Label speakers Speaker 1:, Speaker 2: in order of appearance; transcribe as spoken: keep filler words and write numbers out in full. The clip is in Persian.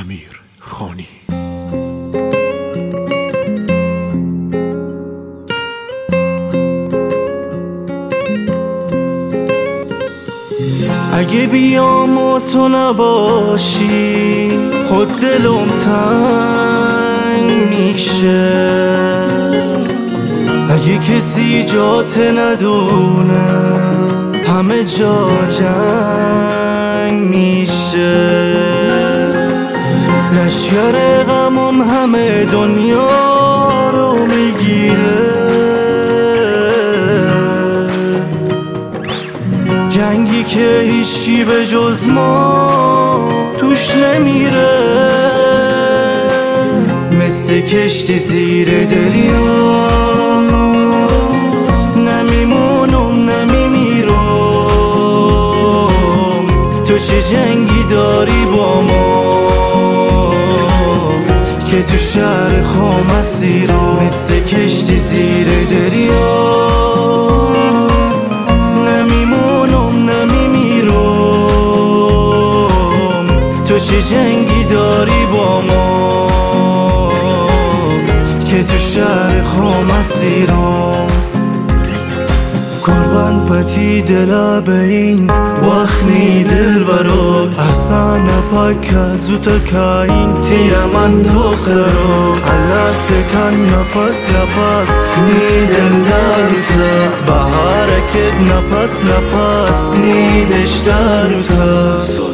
Speaker 1: امیر خانی.
Speaker 2: اگه بیام و تو نباشی خود دلم تنگ میشه، اگه کسی جات ندونه همه جا جنگ میشه. لشگر غمم همه دنیا رو میگیره، جنگی که هیچکی به جز ما توش نمیره. مثل کشتی زیر دریا نمیمونم نمیمیرم. تو چه جنگی داری با ما که تو شهر خام اسیرم؟ مثل کشتی زیر دریا تو چه جنگی داری با ما که تو شهر خام اسیرم؟ قربان پتی دل بین وخنی دل برو ارسان پاک زوتا کاین تیا من دخترو الله سکن نپس نپس نی دل داروتا بهارکت نپس نپس نی دش داروتا.